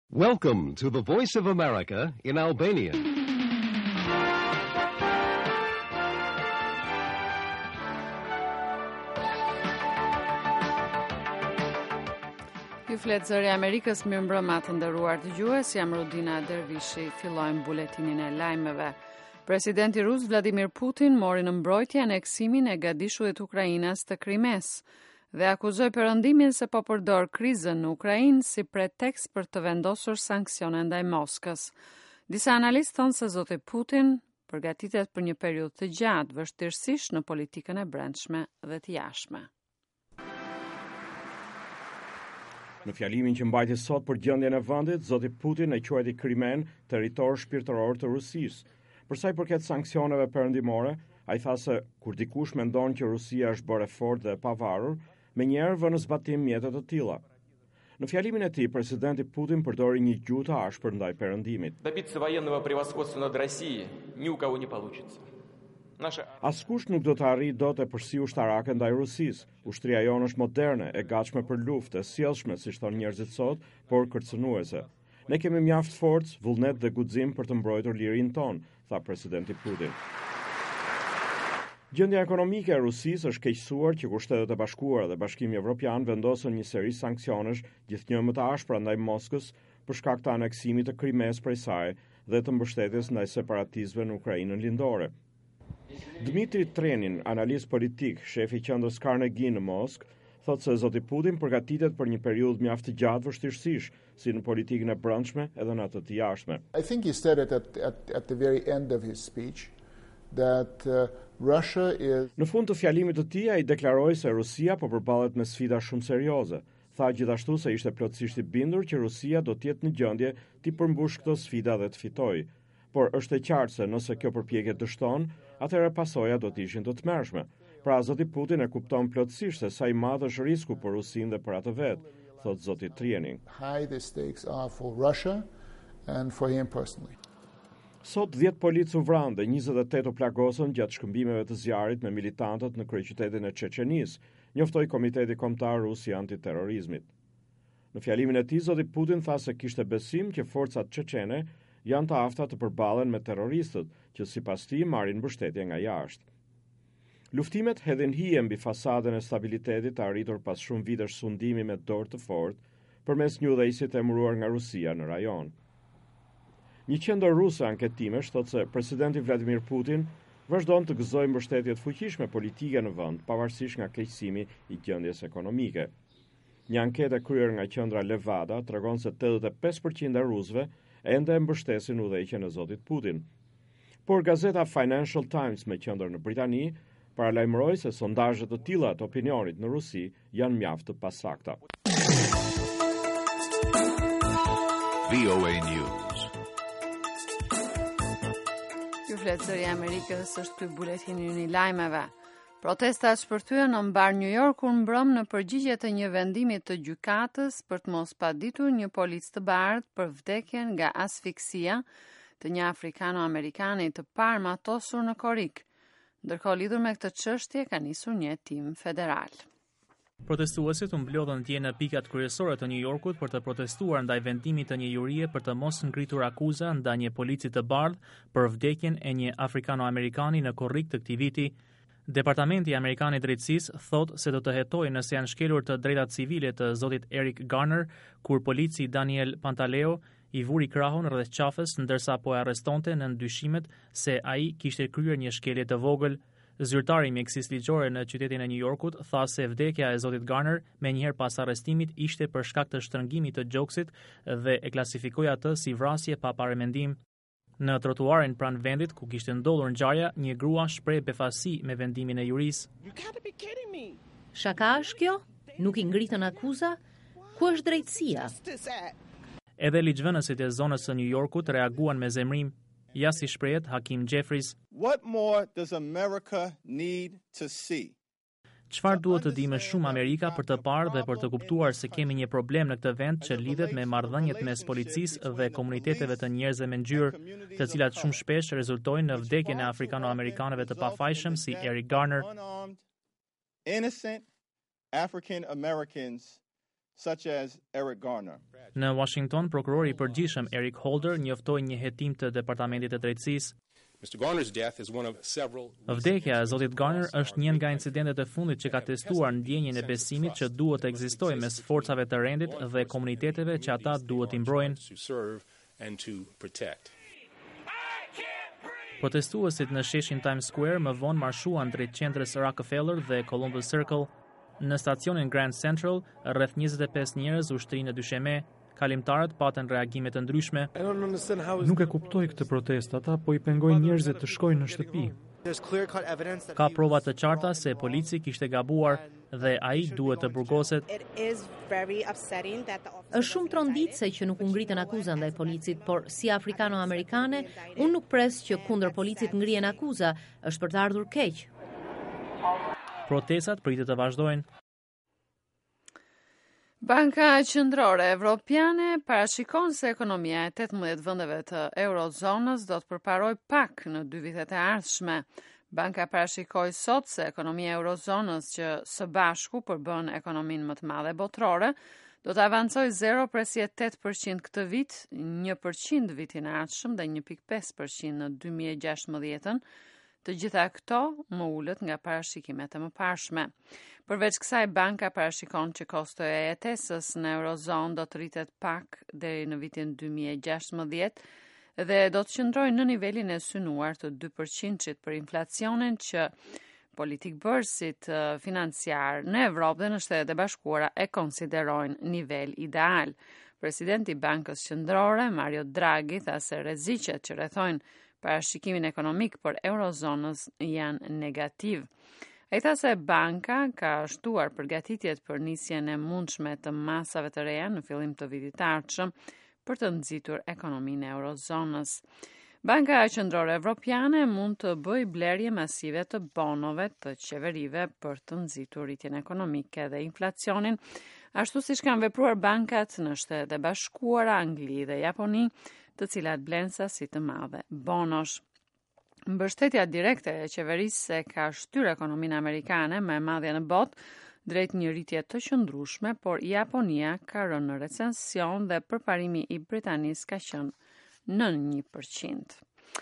Welcome to the Voice of America in Albanian. Ju flet zëri Amerikës, mirëmbrëma të nderuar dëgjues, jam Rodina Dervishi, fillojmë buletinin e lajmeve. Presidenti rus Vladimir Putin mori në mbrojtje aneksimin e gadishullit Ukrainas të Krimes dhe akuzoi Perëndimin se po përdor krizën në Ukrainë si pretekst për të vendosur sanksione ndaj Moskës. Disa analistë thonë se zoti Putin përgatitet për një periudhë të gjatë vështirësisht në politikën e brendshme dhe të jashtme. Në fjalimin që mbajti sot për gjendjen e vendit, zoti Putin e quajti Krimen territor shpirtëror të Rusisë. Për sa i përket sanksioneve perëndimore, ai tha se kur dikush mendon që Rusia është bërë fort dhe e pavarur, menjëherë vën në zbatim mjete të tilla. Në fjalimin e tij, presidenti Putin përdori një gjuhë të ashpër ndaj perëndimit. Добиться военного превосходства над Россией ни у кого не получится. Askush nuk do të arrijë dot e përsi ushtarake ndaj Rusisë. Ushtria jonë është moderne, e gatshme për luftë, e sjellshme, siç thonë njerëzit sot, por kërcënuese. Ne kemi mjaft forcë, vullnet dhe guxim për të mbrojtur lirinë tonë, tha presidenti Putin. Gjendja ekonomike e Rusisë është keqësuar që kur Shtetet e Bashkuara dhe Bashkimi Evropian vendosën një seri sanksionesh, gjithnjë më të ashpra ndaj Moskës për shkak të aneksimit të Krimes prej saj dhe të mbështetjes ndaj separatistëve në Ukrainën lindore. Dmitri Trenin, analist politik, shefi i qendrës Carnegie në Moskë, thotë se zoti Putin përgatitet për një periudhë mjaft të gjatë vështirësish, si në politikën e brendshme edhe në atë të jashtme. I think he said it at the very end of his speech that Russia is. Në fund të fjalimit të tij ai deklaroi se Rusia po përballet me sfida shumë serioze. Tha gjithashtu se ishte plotësisht i bindur që Rusia do të jetë në gjendje të përmbush këto sfida dhe të fitojë. Por është e qartë se nëse kjo përpjekje dështon, atëherë pasojat do të ishin të tmerrshme. Pra zoti Putin e kupton plotësisht se sa i madh është risku për Rusinë dhe për atë vetë, thot zoti Triening. High the stakes are for Russia and for him personally. Sot 10 policë u vranë dhe 28 u plagosën gjatë shkëmbimeve të zjarrit me militantët në kryeqytetin e Çeçenisë, njoftoi Komiteti Kombëtar Rus i Antiterrorizmit. Në fjalimin e tij zoti Putin tha se kishte besim që forcat çeçene janë të afta të përballen me terroristët, që sipas tij marrin mbështetje nga jashtë. Luftimet hedhin hije mbi fasadën e stabilitetit të arritur pas shumë vitesh sundimi me dorë të fortë përmes një udhëheqësi të emëruar nga Rusia në rajon. Një qendër ruse anketimesh thotë se presidenti Vladimir Putin vazhdon të gëzojë mbështetje të fuqishme politike në vend, pavarësisht nga keqësimi i gjendjes ekonomike. Një anketë kryer nga qendra Levada tregon se 85% e rusëve ende mbështesin udhëheqjen e zotit Putin. Por gazeta Financial Times me qendër në Britani paralajmëroi se sondazhe të tilla të opinionit në Rusi janë mjaft të pasakta. VOA News. Ju flet zëri Amerikës, është ky buletini i lajmeve. Protestat shpërthyen në mbar New Yorkun mbrëm në përgjigje të një vendimi të gjykatës për të mos paditur një policë të bardhë për vdekjen nga asfiksia të një afrikano-amerikani të parë matosur në Korrik. Ndërkohë lidhur me këtë çështje ka nisur një hetim federal. Protestuesit u mblodhën dje në pikat kryesore të New Yorkut për të protestuar ndaj vendimit të një jurie për të mos ngritur akuza ndaj një polici të bardhë për vdekjen e një afrikano-amerikani në Korrik të këtij viti. Departamenti Amerikan i Drejtësisë thot se do të hetojë nëse janë shkelur të drejtat civile të zotit Eric Garner, kur polici Daniel Pantaleo i vuri krahun rreth qafës ndërsa po e arrestonte në ndyshimet se ai kishte kryer një shkelje të vogël. Zyrtari i mjekësisë ligjore në qytetin e New Yorkut tha se vdekja e zotit Garner menjëherë pas arrestimit ishte për shkak të shtrëngimit të gjoksit dhe e klasifikoi atë si vrasje pa paramendim. Në trotuarin pranë vendit ku kishte ndodhur ngjarja, një grua shpreh befasi me vendimin e jurisë. Shaka është kjo? Nuk i ngritën akuza? Ku është drejtësia? Edhe ligjvënësit e zonës së New Yorkut reaguan me zemrim. Ja si shprehet Hakim Jeffries. What more does America need to see? Çfarë duhet të di më shumë Amerika për të parë dhe për të kuptuar se kemi një problem në këtë vend që lidhet me marrëdhëniet mes policisë dhe komuniteteve të njerëzve me ngjyrë, të cilat shumë shpesh rezultojnë në vdekjen e afrikano-amerikanëve të pafajshëm si Eric Garner. Innocent African Americans such as Eric Garner. Në Washington, prokurori i përgjithshëm Eric Holder njoftoi një hetim të Departamentit të Drejtësisë. Vdekja e zotit Garner është një nga incidentet e fundit që ka testuar ndjenjën e besimit që duhet të ekzistojë mes forcave të rendit dhe komuniteteve që ata duhet i mbrojnë. Protestuesit në sheshin Times Square më vonë marshuan drejt qendrës Rockefeller dhe Columbus Circle. Në stacionin Grand Central, rreth 25 njerëz u shtrinë në dysheme. Kalimtarët patën reagime të ndryshme. Nuk e kuptoj këtë protestë, ata po i pengojnë njerëzit të shkojnë në shtëpi. Ka prova të qarta se polici kishte gabuar dhe ai duhet të burgoset. Është shumë tronditse që nuk u ngritën akuza ndaj policit, por si afrikano-amerikane, unë nuk pres që kundër policit ngrihen akuza, është për të ardhur keq. Protestat pritet të vazhdojnë. Banka Qendrore Evropiane parashikon se ekonomia e 18 vendeve të eurozonës do të përparojë pak në 2 vitet e ardhshme. Banka parashikoi sot se ekonomia e eurozonës që së bashku përbën ekonominë më të madhe botërore, do të avancojë 0,8% këtë vit, 1% vitin e ardhshëm dhe 1,5% në 2016. Të gjitha këto më ulët nga parashikimet e mëparshme. Përveç kësaj, banka parashikon që kosto e jetesës në eurozonë do të rritet pak deri në vitin 2016 dhe do të qëndrojë në nivelin e synuar të 2% për inflacionin që politik bërësit financiar në Evropë dhe në Shtetet e Bashkuara e konsiderojnë nivel ideal. Presidenti i Bankës Qendrore, Mario Draghi, tha se rreziqet që rrethojnë parashikimin ekonomik për eurozonës janë negativ. Ai tha se banka ka shtuar përgatitjet për nisjen e mundshme të masave të reja në fillim të vitit të ardhshëm për të nxitur ekonominë e eurozonës. Banka Qendrore Evropiane mund të bëjë blerje masive të bonove të qeverive për të nxitur rritjen ekonomike dhe inflacionin, ashtu siç kanë vepruar bankat në Shtetet e Bashkuara, Angli dhe Japoni, të cilat blenë sasi të madhe bonosh. Mbështetja direkte e qeverisë se ka shtyr ekonominë amerikane më e madhe në botë drejt një rritje të qëndrueshme, por Japonia ka rënë në recension dhe përparimi i Britanisë ka qenë në 1%.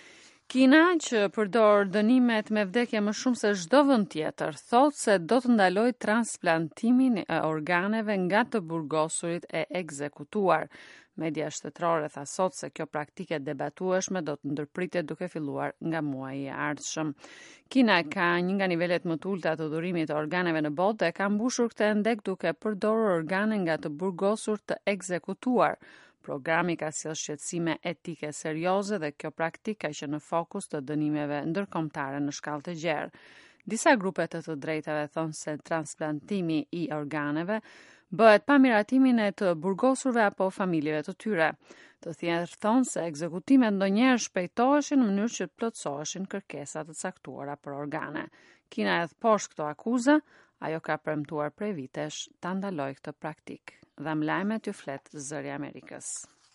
Kina, që përdor dënimet me vdekje më shumë se çdo vend tjetër, thotë se do të ndalojë transplantimin e organeve nga të burgosurit e ekzekutuar. Media shtetërore tha sot se kjo praktike debatueshme do të ndërpritet duke filluar nga muaji i ardhshëm. Kina ka një nga nivelet më të ulta të dhurimit të organeve në botë dhe ka mbushur këtë endek duke përdorur organe nga të burgosur të ekzekutuar. Programi ka sjellë shqetësime etike serioze dhe kjo praktikë ka qenë në fokus të dënimeve ndërkombëtare në shkallë të gjerë. Disa grupe të drejtave thonë se transplantimi i organeve bëhet pa miratimin e të burgosurve apo familjeve të tyre. Të tjerë thonë se ekzekutimet ndonjëherë shpejtoheshin në mënyrë që të plotësoheshin kërkesat të caktuara për organe. Kina hedh poshtë këto akuza, ajo ka premtuar prej vitesh ta ndalojë këtë praktikë. Dhe më lajmet ju flet Zëri i Amerikës.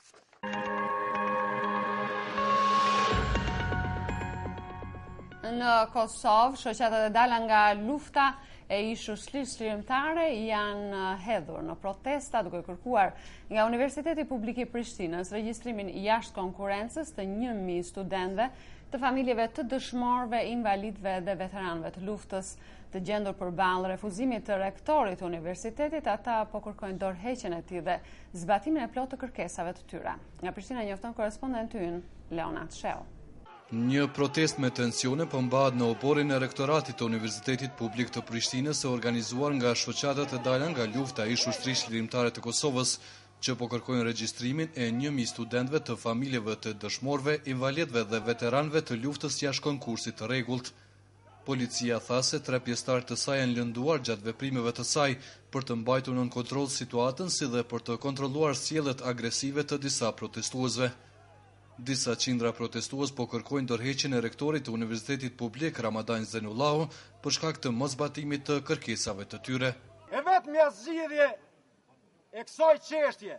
Në Kosovë, shoqatat e dala nga lufta e ish shlirimtare janë hedhur në protesta duke kërkuar nga Universiteti Publik i Prishtinës regjistrimin jashtë konkurrencës të 1000 studentëve të familjeve të dëshmorëve, invalidëve dhe veteranëve të luftës. Të gjendur përballë refuzimit të rektorit të universitetit, ata po kërkojnë dorëheqjen e tij dhe zbatimin e plotë të kërkesave të tyre. Nga Prishtina njofton korrespondenti ynë Leonard Shell. Një protest me tensione po mbahet në oborin e rektoratit të Universitetit Publik të Prishtinës, organizuar nga shoqatat e dala nga lufta ish ushtrisë lirimtare të Kosovës, që po kërkojnë regjistrimin e 1000 studentëve të familjeve të dëshmorëve, invalidëve dhe veteranëve të luftës jashtë konkursit të rregullt. Policia tha se 3 pjesëtarë të saj janë lënduar gjatë veprimeve të saj për të mbajtur nën kontroll situatën, si dhe për të kontrolluar sjelljet agresive të disa protestuesve. Disa qindra protestues po kërkojnë dorëheqjen e rektorit të Universitetit Publik Ramadan Zenullahu për shkak të mosbatimit të kërkesave të tyre. E vetmja zgjidhje e kësaj çështje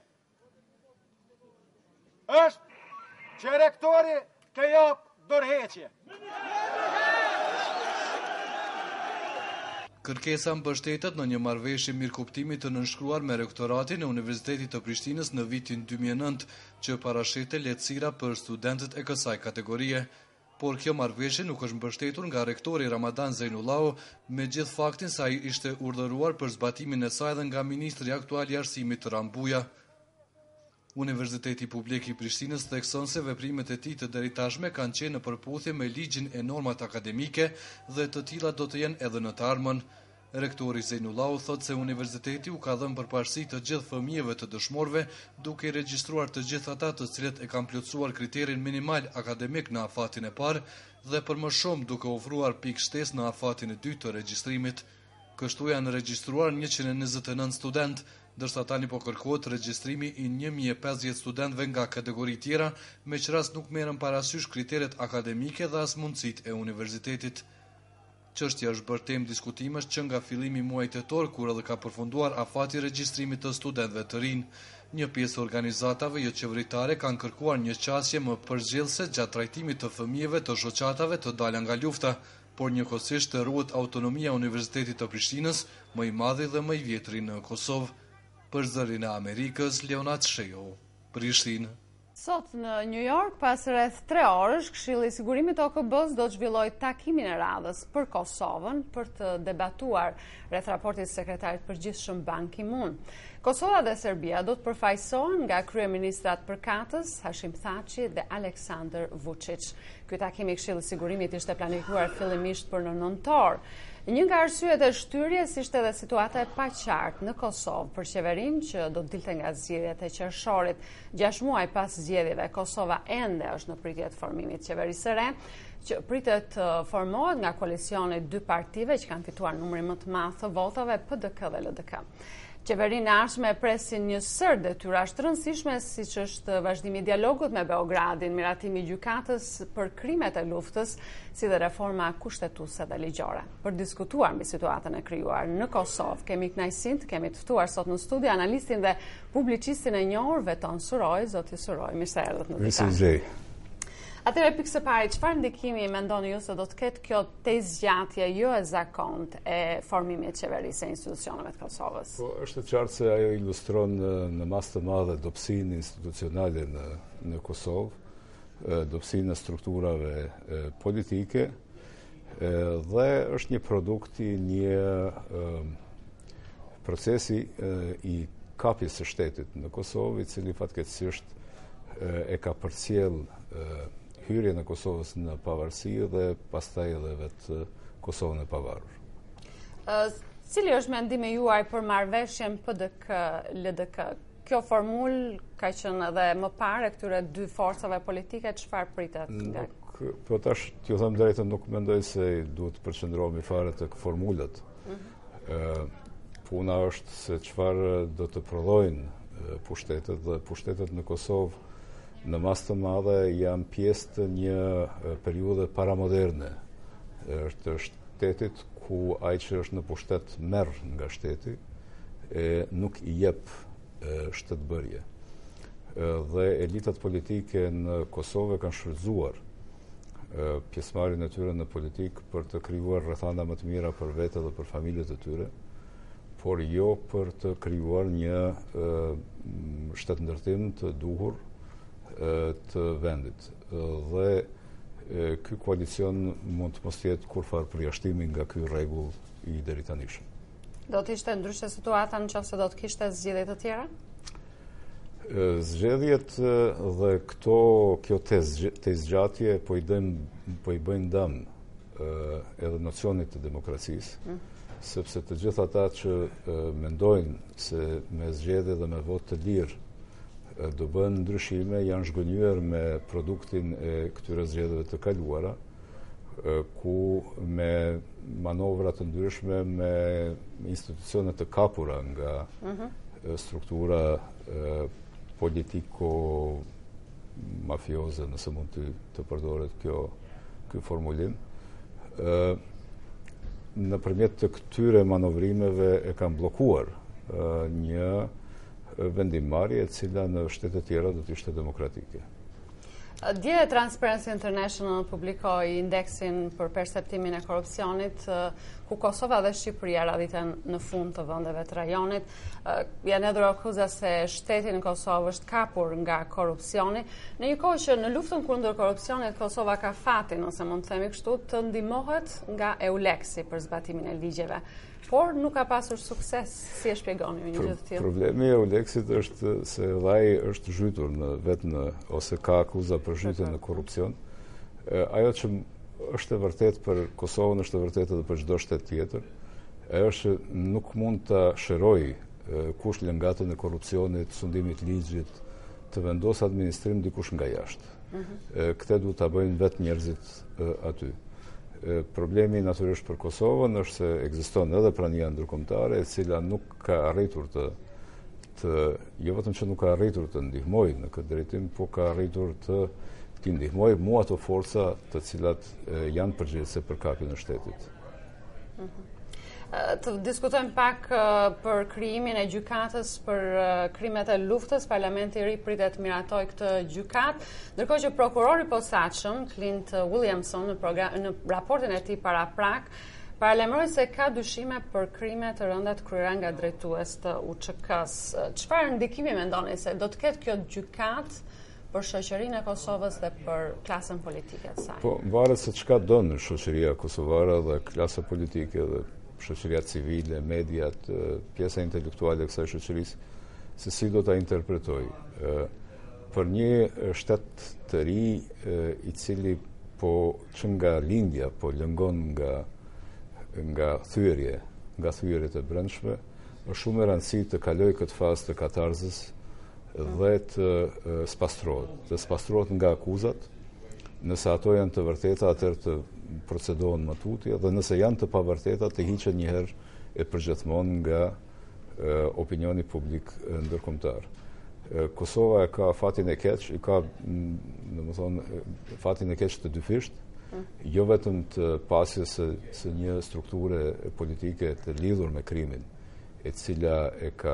është që rektori të jap dorëheqje. Kërkesa mbështetet në një marrëveshje mirëkuptimi të nënshkruar me rektoratin e Universitetit të Prishtinës në vitin 2009, që parashete lehtësira për studentët e kësaj kategorie. Por kjo marrëveshje nuk është mbështetur nga rektori Ramadan Zeinullahu, me gjithë faktin se ai ishte urdhëruar për zbatimin e saj dhe nga ministri aktual i arsimit Rambuja. Universiteti Publik i Prishtinës thekson se veprimet e tij të deritashme kanë qenë në përputhje me ligjin e normat akademike dhe të tilla do të jenë edhe në të ardhmen. Rektori Zeinullahu thot se universiteti u ka dhënë përparësi të gjithë fëmijëve të dëshmorëve, duke i regjistruar të gjithë ata të cilët e kanë plotësuar kriterin minimal akademik në afatin e parë dhe për më shumë duke ofruar pikë shtesë në afatin e dytë të regjistrimit. Kështu janë regjistruar 129 student, ndërsa tani po kërkohet regjistrimi i 1050 studentëve nga kategori tjera, me që rast nuk merren parasysh kriteret akademike dhe as mundësitë e universitetit. Çështja është bërë temë diskutimesh që nga fillimi i muajit tetor, kur edhe ka përfunduar afati regjistrimit të studentëve të rinj. Një pjesë e organizatave jo qeveritare kanë kërkuar një qasje më përgjithëse gjatë trajtimit të fëmijëve të shoqatave të dalë nga lufta, por njëkohësisht të ruhet autonomia e Universitetit të Prishtinës, më i madhi dhe më i vjetri në Kosovë. Për Zërin e Amerikës, Leonat Shejo, Prishtinë. Sot në New York, pas rreth 3 orësh, Këshilli i Sigurimit të OKB-s do të zhvillojë takimin e radhës për Kosovën për të debatuar rreth raportit të sekretarit përgjithshëm Ban Ki-moon. Kosova dhe Serbia do të përfaqësohen nga kryeministrat përkatës Hashim Thaçi dhe Aleksandar Vučić. Ky takim i Këshillit të Sigurimit ishte planifikuar fillimisht për në nëntor. Një nga arsyet e shtyrjes ishte edhe situata e paqartë në Kosovë për qeverinë që do të dilte nga zgjedhjet e qershorit. 6 muaj pas zgjedhjeve, Kosova ende është në pritje të formimit qeverisë së re, që pritet të formohet nga koalicioni 2 partive që kanë fituar numrin më të madh të votave, PDK dhe LDK. Qeverinë e ardhshme presin një sër detyrash të rëndësishme, siç është vazhdimi i dialogut me Beogradin, miratimi i gjykatës për krimet e luftës, si dhe reforma kushtetuese dhe ligjore. Për diskutuar mbi situatën e krijuar në Kosovë, kemi kënaqësinë të kemi të ftuar sot në studio analistin dhe publicistin e njohur Veton Suroj, zoti Suroj, mirë se erdhët në ditë. Atëherë pikë së pari, çfarë ndikimi mendoni ju se do të ketë kjo tezgjatje jo e zakontë e formimit të qeverisë e institucioneve të Kosovës? Po, është e qartë se ajo ilustron në masë të madhe dobësinë institucionale në Kosovë, dobësinë e strukturave politike dhe është një produkt i një procesi i kapjes së shtetit në Kosovë, i cili fatkeqësisht e ka përcjell hyrjen e Kosovës në pavarësi dhe pastaj edhe vetë Kosovën e pavarur. Cili është mendimi juaj për marrëveshjen PDK-LDK? Kjo formulë ka qenë edhe më parë këtyre 2 forcave politike, çfarë pritet nga? Po tash t'ju them drejtën, nuk mendoj se duhet të përqendrohemi fare tek formulat. Puna është se çfarë do të prodhojnë pushtetet, dhe pushtetet në Kosovë në masë të madhe janë pjesë të një periudhe paramoderne të shtetit, ku ai që është në pushtet merr nga shteti e nuk i jep shtetbërje. Dhe elitat politike në Kosovë kanë shfrytzuar pjesëmarrjen e tyre në politikë për të krijuar rrethana më të mira për vete dhe për familjet e tyre, por jo për të krijuar një shtetëndërtim të duhur të vendit. Dhe ky koalicion mund të mos jetë kurfar përjashtimi nga ky rregull i deritanishëm. Do të ishte ndryshe situata nëse do të kishte zgjedhje të tjera? Zgjedhjet dhe kjo tezgjatje po i bëjnë dëm edhe nocionit të demokracisë, sepse të gjithë ata që mendojnë se me zgjedhje dhe me votë të lirë do bën ndryshime, janë zhgënjur me produktin e këtyre zgjedhjeve të kaluara, ku me manovra të ndryshme, me institucione të kapura nga struktura politiko-mafioze, nëse mund të përdoret ky formulim, nëpërmjet të këtyre manovrimeve e kanë bllokuar një vendimmarrje e cila në shtete tjera do të ishte demokratike. Dje Transparency International publikoi indeksin për perceptimin e korrupsionit, ku Kosova dhe Shqipëria radhiten në fund të vendeve të rajonit. Janë hedhur akuza se shteti në Kosovë është kapur nga korrupsioni, në një kohë që në luftën kundër korrupsionit Kosova ka fatin, ose mund të themi kështu, të ndihmohet nga EULEX-i për zbatimin e ligjeve. Por nuk ka pasur sukses. Si e shpjegoni një gjë të tillë? Problemi i EULEX-it është se vllai është zhytur ose ka akuza për zhytje në korrupsion. Ajo që është e vërtet për Kosovën është e vërtet edhe për çdo shtet tjetër. Ajo është nuk mund ta shëroj kush lëngatën e korrupsionit, sundimit ligjit, të vendos administrim dikush nga jashtë. Këtë duhet ta bëjnë vetë njerëzit aty. Problemi natyrisht për Kosovën është se ekziston edhe prania ndërkombëtare e cila nuk ka arritur jo vetëm që nuk ka arritur të ndihmojë në këtë drejtim, po ka arritur të ndihmojë mua ato forca të cilat janë përgjegjëse për kapjen e shtetit. Të diskutojmë pak për krijimin e gjykatës për krimet e luftës. Parlamenti i ri pritet miratoj këtë gjykatë, ndërkohë që prokurori i posaçëm Clint Williamson në raportin e tij para prak paralajmëroi se ka dyshime për krime të rënda të kryera nga drejtues të UÇK-s. Çfarë ndikimi mendoni se do të ketë kjo gjykatë për shoqërinë e Kosovës dhe për klasën politike të saj? Po, varet se çka don shoqëria kosovare dhe klasa politike dhe shoqëria civile, mediat, pjesa intelektuale e kësaj shoqërisë, se si do ta interpretoj. Për një shtet të ri i cili që nga lindja po lëngon nga thyerjet e brendshme, është shumë e rëndësishme të kaloj këtë fazë të katarzës dhe të spastrohet nga akuzat. Nëse ato janë të vërteta, atëherë të procedohen më tutje, dhe nëse janë të pavërteta, të hiqen njëherë e përgjithmonë nga opinioni publik ndërkombëtar. Kosova ka fatin e keq, fatin e keq të dyfisht, jo vetëm të pasjes së një strukture politike të lidhur me krimin, e cila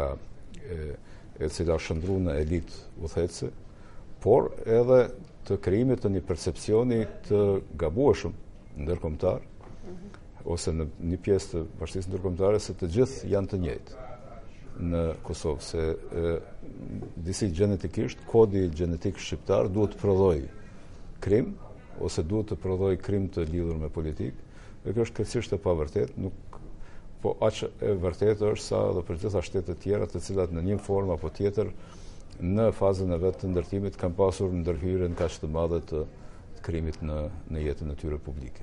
shndruar në elitë udhëhecëse, por edhe të krijimit të një percepcioni të gabueshëm ndërkombëtar, ose në një pjesë të bashkisë ndërkombëtare, se të gjithë janë të njëjtë në Kosovë, se disi gjenetikisht, kodi gjenetik shqiptar duhet të prodhoj krim, ose duhet të prodhoj krim të lidhur me politikë, dhe kjo është krejtësisht e pavërtet, po aq e vërtetë është sa edhe për gjitha shtetet tjera të cilat në një formë apo tjetër në fazën e vetë të ndërtimit kanë pasur ndërhyrjen kaq të madhe të krimit në jetën e tyre publike.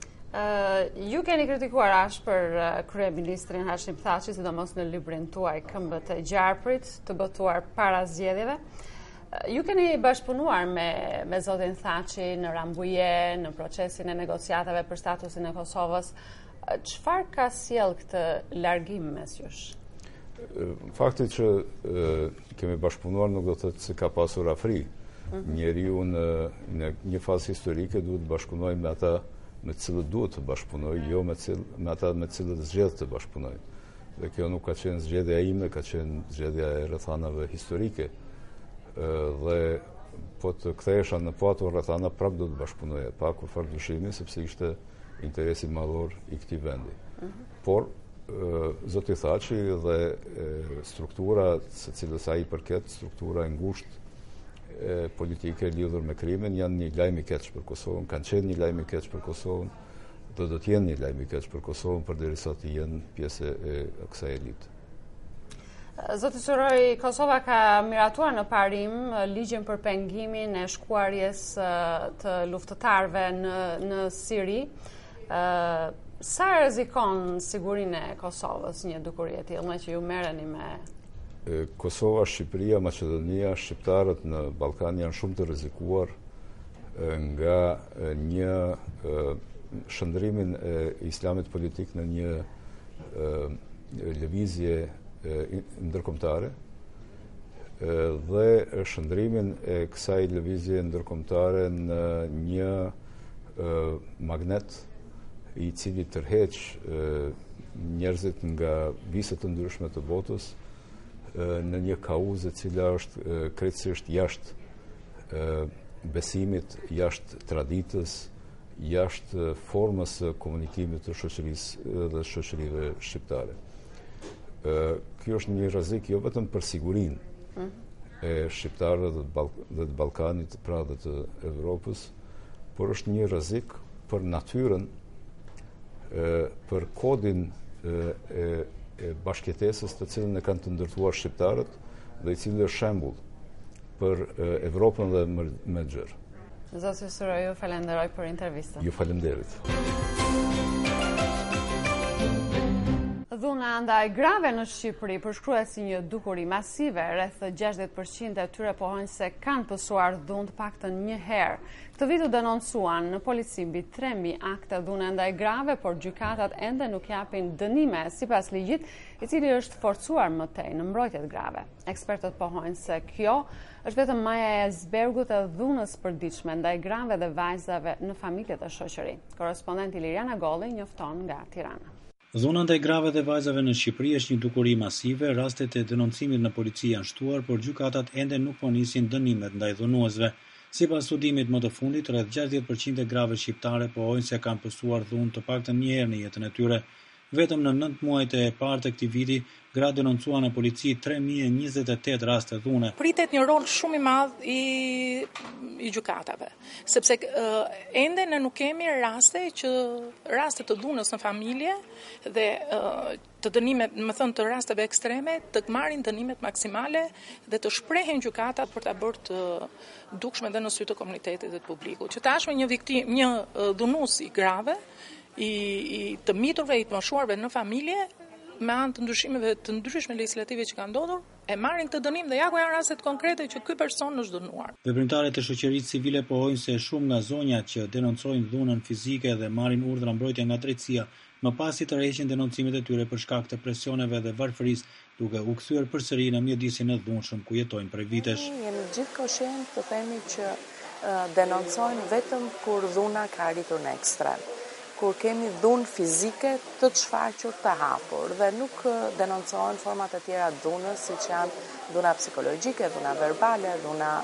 Ju keni kritikuar ashpër kryeministrin Hashim Thaçi, sidomos në librin tuaj Këmbët e Gjarprit, të botuar para zgjedhjeve. Ju keni bashkëpunuar me zotin Thaçi në Rambuje, në procesin e negociatave për statusin e Kosovës. Çfarë ka sjell këtë largim mes jush? Fakti që kemi bashkëpunuar nuk do të thotë se ka pasur afri. Njeriu në një fazë historike duhet të bashkëpunojë me ata me të cilët duhet të bashkëpunojë, jo me ata me të cilët zgjedh të bashkëpunojë. Dhe kjo nuk ka qenë zgjedhja ime, ka qenë zgjedhja e rrethanave historike. Dhe po të kthehesha në ato rrethana, prapë do të bashkëpunoja, pa kurrë dyshimi, sepse ishte interesi madhor i këtij vendi. Por zoti Thaçi dhe struktura së cilës ai përket, struktura e ngushtë politike lidhur me krimin, janë një lajm i keq për Kosovën, kanë qenë një lajm i keq për Kosovën, dhe do të jenë një lajm i keq për Kosovën përderisa të jenë pjesë e kësaj elite. Zoti Suroj, Kosova ka miratuar në parim ligjin për pengimin e shkuarjes të luftëtarëve në Siri. Sa rrezikon sigurinë e Kosovës një dukuri e tillë, që ju merreni me Kosova, Shqipëria, Maqedonia, shqiptarët në Ballkan janë shumë të rrezikuar nga një shndrimin e islamit politik në një lëvizje ndërkombëtare dhe shndrimin e kësaj lëvizje ndërkombëtare në një magnet i cili tërheq njerëzit nga viset të ndryshme të botës në një kauzë e cila është krejtësisht jashtë besimit, jashtë traditës, jashtë formës së komunikimit të shoqërisë dhe shoqërive shqiptare. Kjo është një rrezik jo vetëm për sigurinë e shqiptarëve dhe të Ballkanit, pra dhe të Evropës, por është një rrezik për natyrën, për kodin e bashkëjetesës të cilën e kanë të ndërtuar shqiptarët dhe i cili është shembull për Evropën dhe Medxher. Zoti Suro, ju falenderoj për intervistën. Ju falenderit. Dhuna ndaj grave në Shqipëri përshkruhet si një dukuri masive. Rreth 60% e tyre pohojnë se kanë pësuar dhunë të paktën një herë. Këtë vit u denoncuan në polici mbi 3000 akte dhune ndaj grave, por gjykatat ende nuk japin dënime sipas ligjit, i cili është forcuar më tej në mbrojtjet grave. Ekspertët pohojnë se kjo është vetëm maja e icebergut e dhunës përditshme ndaj grave dhe vajzave në familje dhe shoqëri. Korrespondenti Liriana Golli njofton nga Tirana. Dhuna ndaj grave dhe vajzave në Shqipëri është një dukuri masive. Rastet e denoncimit në polici janë shtuar, por gjykatat ende nuk po nisin dënimet ndaj dhunuesve. Sipas studimit më të fundit, rreth 60% e grave shqiptare pohojnë se kanë pësuar dhunë të paktën një herë në jetën e tyre. Vetëm në 9 muajt e parë të këtij viti, gra denoncuan në polici 3028 raste dhune. Pritet një rol shumë i madh i gjykatave, sepse ende ne nuk kemi raste të dhunës në familje dhe të dënimet, të rasteve ekstreme, të marrin dënimet maksimale dhe të shprehen gjykatat për ta bërë të dukshme dhe në sy të komunitetit dhe të publikut. Që tashmë një dhunues i grave, i të miturve, i të moshuarve në familje, me anë të ndryshimeve të ndryshme legislative që kanë ndodhur, e marrin këtë dënim dhe ja ku janë rastet konkrete që ky person është dënuar. Veprimtarët e shoqërisë civile pohojnë se shumë nga zonjat që denoncojnë dhunën fizike dhe marrin urdhra mbrojtje nga drejtësia, më pas i tërheqin denoncimet e tyre për shkak të presioneve dhe varfërisë, duke u kthyer përsëri në mjedisin e dhunshëm ku jetojnë prej vitesh. Jemi gjithë koshient të themi që denoncojnë vetëm kur dhuna ka arritur në ekstrem, kur kemi dhunë fizike të shfaqur të hapur dhe nuk denoncojnë format e tjera dhunës, siç janë dhuna psikologjike, dhuna verbale, dhuna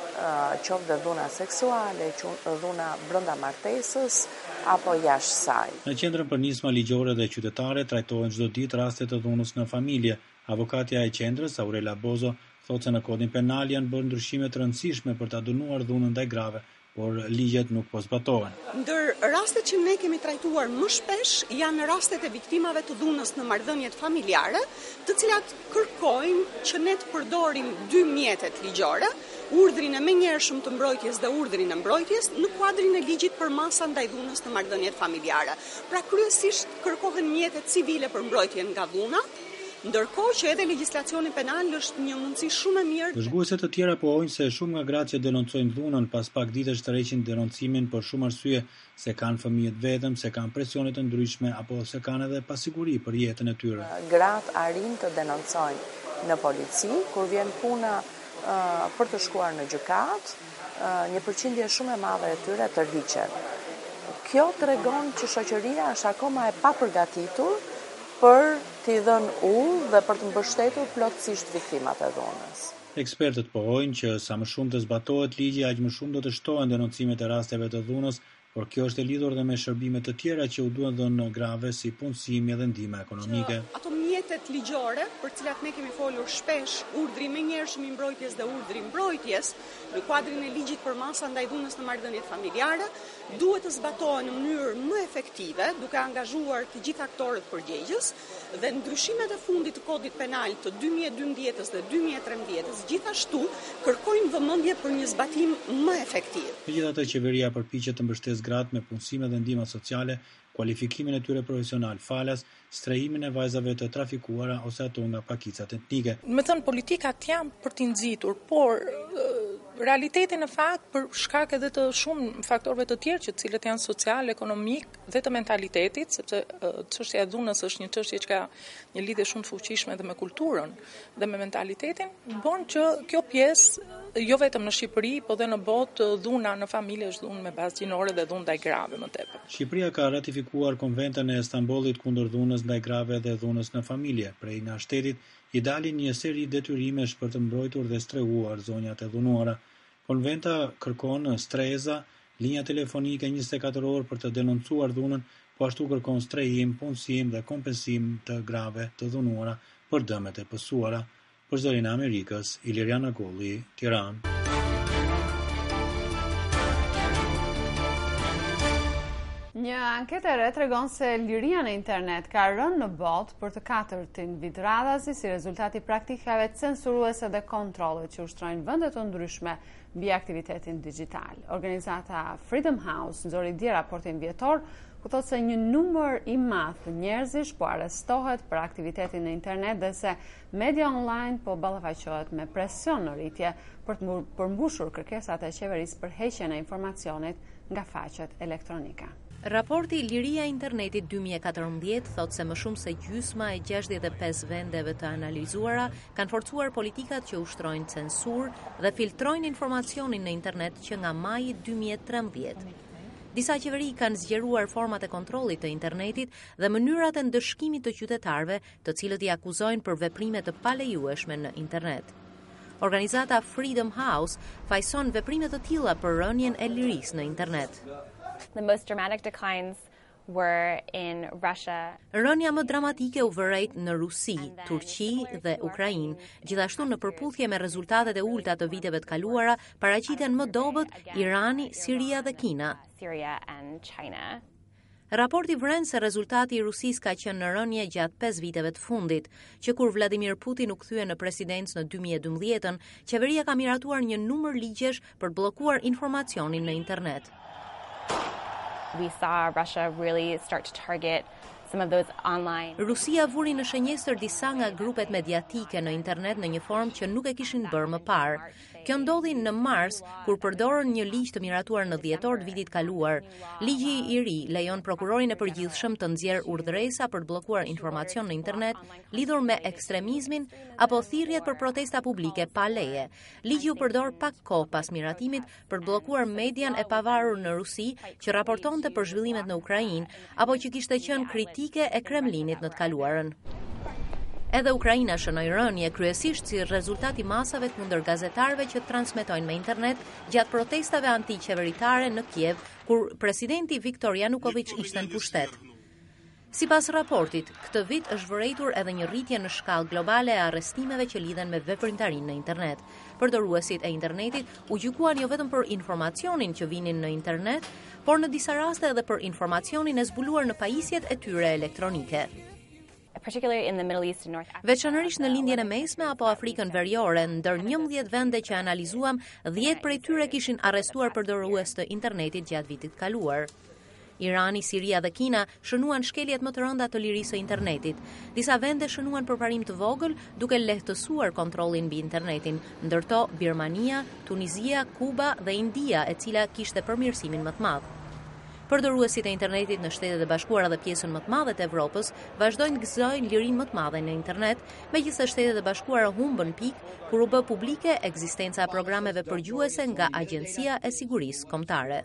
qoftë dhe dhuna seksuale, dhuna brenda martesës apo jashtë saj. Në qendrën për nisma ligjore dhe qytetare trajtohen çdo ditë raste të dhunës në familje. Avokatja e qendrës, Aurela Bozo, thotë se në kodin penal janë bërë ndryshime të rëndësishme për ta dënuar dhunën ndaj grave, por ligjet nuk po zbatohen. Ndër rastet që ne kemi trajtuar më shpesh janë rastet e viktimave të dhunës në marrëdhëniet familjare, të cilat kërkojnë që ne të përdorim dy mjetet ligjore, urdhrin e menjëhershëm të mbrojtjes dhe urdhrin e mbrojtjes në kuadrin e ligjit për masa ndaj dhunës në marrëdhëniet familjare. Pra kryesisht kërkohen mjetet civile për mbrojtjen nga dhuna, ndërkohë që edhe legjislacioni penal është një mundësi shumë e mirë. Dëshguese të tjera pohojnë se shumë nga gratë që denoncojnë dhunën pas pak ditësh tërheqin denoncimin për shumë arsye, se kanë fëmijët vetëm, se kanë presione të ndryshme apo se kanë edhe pasiguri për jetën e tyre. Gratë arrin të denoncojnë në polici, kur vjen puna për të shkuar në gjykat, një përqindje shumë e madhe e tyre tërhiqen. Kjo tregon që shoqëria është akoma e papërgatitur për t'i dhënë udhë dhe për të mbështetur plotësisht viktimat e dhunës. Ekspertët pohojnë që sa më shumë të zbatohet ligji, aq më shumë do të shtohen denoncimet e rasteve të dhunës, por kjo është e lidhur dhe me shërbime të tjera që u duhen dhënë grave si punësimi dhe ndihma ekonomike. Ato mjetet ligjore, për cilat ne kemi folur shpesh, urdhri menjëhershëm i mbrojtjes dhe urdhri mbrojtjes, në kuadrin e ligjit për masa ndaj dhunës në marrëdhëniet familjare, duhet të zbatohen në mënyrë më efektive, duke angazhuar të gjithë aktorët përgjegjës, dhe ndryshimet e fundit të kodit penal të 2012 dhe 2013 gjithashtu kërkojnë vëmendje për një zbatim më efektiv. Megjithatë, qeveria përpiqet të mbështesë gratë me punësime dhe ndihma sociale, kualifikimin e tyre profesional falas, strehimin e vajzave të trafikuara ose ato nga pakicat etnike. Me thënë, politikat janë për t'i nxitur, por realiteti në fakt për shkak edhe të shumë faktorëve të tjerë që cilët janë social, ekonomik dhe të mentalitetit, sepse çështja e dhunës është një çështje që ka një lidhje shumë të fuqishme edhe me kulturën dhe me mentalitetin, bën që kjo pjesë jo vetëm në Shqipëri, po dhe në botë, dhuna në familje është dhunë me bazë gjinore dhe dhunë ndaj grave më tepër. Shqipëria ka ratifikuar Konventën e Stambollit kundër dhunës ndaj grave dhe dhunës në familje. Prej nga shtetit i dalin një seri detyrimesh për të mbrojtur dhe strehuar zonjat e dhunuara. Konventa kërkon streza, linja telefonike 24 orë për të denoncuar dhunën, po ashtu kërkon strehim, punësim dhe kompensim të grave të dhunuara për dëmet e pësuara. Për Zërin e Amerikës, Iliriana Golli, Tiranë. Një anketë e re tregon se liria në internet ka rënë në botë për të katërtin vit radhazi si rezultati praktikave censuruese dhe kontrollet që ushtrojnë vende të ndryshme mbi aktivitetin digjital. Organizata Freedom House nxori dje raportin vjetor ku thotë se një numër i madh njerëzish po arrestohet për aktivitetin në internet dhe se media online po ballafaqohet me presion në rritje për të përmbushur kërkesat e qeverisë për heqjen e informacionit nga faqet elektronike. Raporti Liria e Internetit 2014 thot se më shumë se gjysma e 65 vendeve të analizuara kanë forcuar politikat që ushtrojnë censur dhe filtrojnë informacionin në internet që nga maji 2013. Disa qeveri kanë zgjeruar format e kontrollit të internetit dhe mënyrat e ndëshkimit të qytetarëve, të cilët i akuzojnë për veprime të palejueshme në internet. Organizata Freedom House fajson veprime të tilla për rënien e lirisë në internet. The most dramatic declines were in Russia. Rënja më dramatike u vërejt në Rusi, Turqi dhe Ukrainë. Gjithashtu në përputhje me rezultatet e ulta të viteve të kaluara, paraqiten më dobët Irani, Siria dhe Kina. Syria and China. Raporti vren se rezultati i Rusisë ka qenë në rënje gjatë 5 viteve të fundit, që kur Vladimir Putin u kthye në presidencë në 2012, qeveria ka miratuar një numër ligjesh për bllokuar informacionin në internet. We saw Russia really start to target some of those online. Rusia vuri në shënjestër disa nga grupet mediatike në internet në një formë që nuk e kishin bërë më parë. Kjo ndodhi në mars, kur përdorën një ligj të miratuar në dhjetor të vitit kaluar. Ligji i ri lejon prokurorin e përgjithshëm të nxjerrë urdhresa për të bllokuar informacion në internet lidhur me ekstremizmin apo thirrjet për protesta publike pa leje. Ligji u përdor pak kohë pas miratimit për të bllokuar median e pavarur në Rusi që raportonte për zhvillimet në Ukrainë apo që kishte qenë kritike e Kremlinit në të kaluarën. Edhe Ukraina shënoi rënje kryesisht si rezultat i masave kundër gazetarëve që transmetojnë me internet gjatë protestave antiqeveritare në Kiev, kur presidenti Viktor Yanukovych ishte në pushtet. Sipas raportit, këtë vit është vërejtur edhe një rritje në shkallë globale e arrestimeve që lidhen me veprimtarinë në internet. Përdoruesit e internetit u gjykuan jo vetëm për informacionin që vinin në internet, por në disa raste edhe për informacionin e zbuluar në pajisjet e tyre elektronike. Particularly in the Middle East and North Africa. Veçanërisht në lindjen e mesme apo Afrikën Veriore, ndër 11 vende që analizuam, 10 prej tyre kishin arrestuar përdorues të internetit gjatë vitit kaluar. Irani, Siria dhe Kina shënuan shkeljet më të rënda të lirisë së internetit. Disa vende shënuan përparim të vogël duke lehtësuar kontrollin mbi internetin, ndërto Birmania, Tunizia, Kuba dhe India, e cila kishte përmirësimin më të madh. Përdoruesit e internetit në Shtetet e Bashkuara dhe pjesën më të madhe të Evropës vazhdojnë gëzojnë lirinë më të madhe në internet, megjithëse Shtetet e Bashkuara humbën pikë kur u bë publike ekzistenca e programeve përgjuese nga Agjencia e Sigurisë Kombëtare.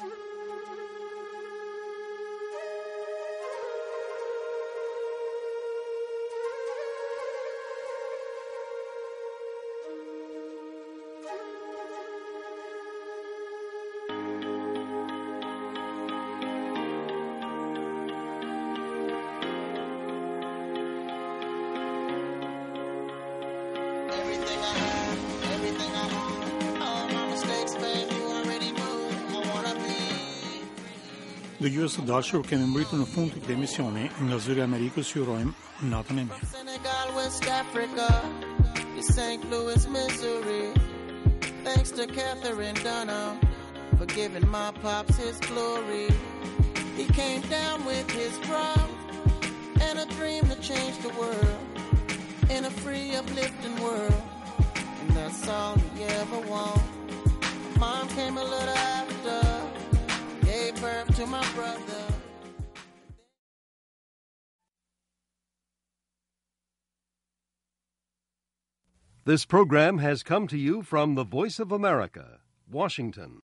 Dëgjues të dashur, kemi mbritur në fund të këtij emisioni. Nga Zëri i Amerikës ju urojmë natën e mirë. Senegal, West Africa, to St. Louis, Missouri. Thanks to Catherine Dunham for giving my pops his glory. He came down with his drum and a dream to change the world in a free, uplifting world. And that's all he ever wanted. Mom came a little after, gave birth to my brother. This program has come to you from the Voice of America, Washington.